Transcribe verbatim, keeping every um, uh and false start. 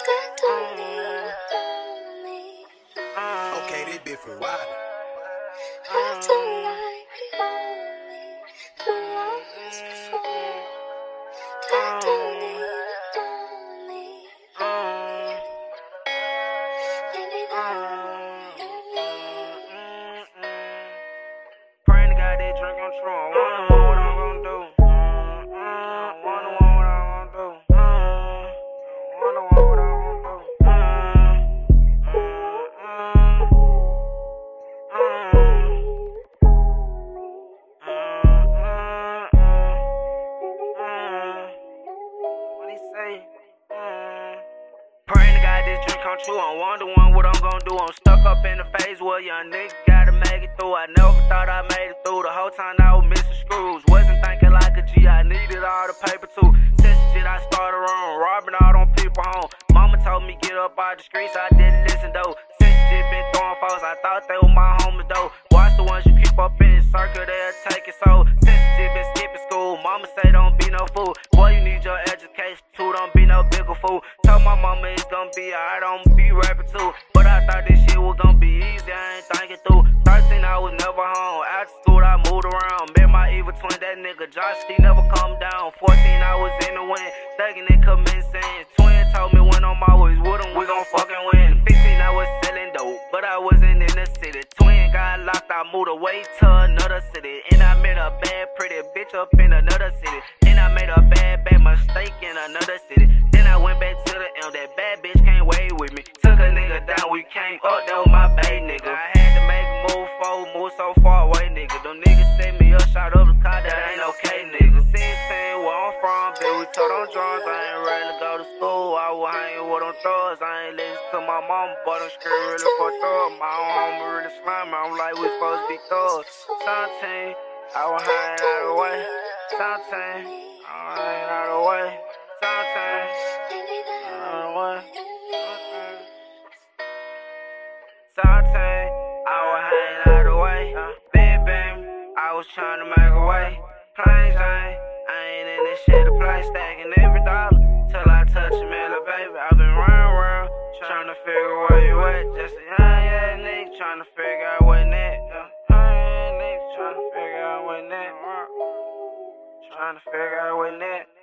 Okay, this bitch from Wilder. I don't like the only the longest before. That don't need only. Baby, now you know me. Praying to God that drink on true. I wonder what I'm gonna do. I wonder what I'm gonna do. I wonder what I'm gonna do. What he say? Praying to God this dream come true. I'm wondering what I'm gonna do. I'm stuck up in the phase where young nigga gotta make it through. I never thought I made it through. The whole time I was missing screws. Wasn't thinking like a G, I needed all the paper too. Since the shit I started wrong, robbing all them people home. Mama told me get up out the streets, I didn't listen though. Since the shit been throwing foes, I thought they were my homies though. Watch the ones you keep up in the circle, they'll take it so. Since the shit been skipping school, mama say don't be no fool. Boy, you need your education too, don't be no bigger fool. Told my mama it's gonna be alright, I'm gonna be rapping too. But I thought this shit was gonna be easy, I ain't thinking through. thirteen, I was never home. After school, I moved around. Met my evil twin, that nigga Josh, he never come down. fourteen, I was in the wind, thugging and committing sins. Twin told me when I'm always with him, we gon' fucking win. fifteen, I was selling dope, but I wasn't in the city. Twin got locked, I moved away to another city. And I met a bad, pretty bitch up in another city. Then I made a bad, bad mistake in another city. Then I went back to the M, that bad bitch can't wait with me. Took a nigga down, we came up, that was my bae nigga. I had to make a move forward, move so far away, nigga. Them niggas set me up, shot up the car, that ain't okay, nigga. sixteen, where I'm from, bitch, we told on drugs. I ain't ready to go to school, I was hanging with them thugs. I ain't listen to my mama, but I'm scared really fucked up. My own homie really slimy, I'm like, we supposed to be thugs. seventeen, I was hanging out of the way. seventeen, I was hanging out of the way. seventeen, out of the way. seventeen, I was hanging out of the way. Big bang, I was trying to make a way. Plain Jane, I ain't in this shit to play, stacking every dollar till I touch a million, baby. I've been round round, trying to figure where you at. Just a young ass nigga trying to figure out what next. Young ass nigga trying to figure out what next. Trying to figure out what next.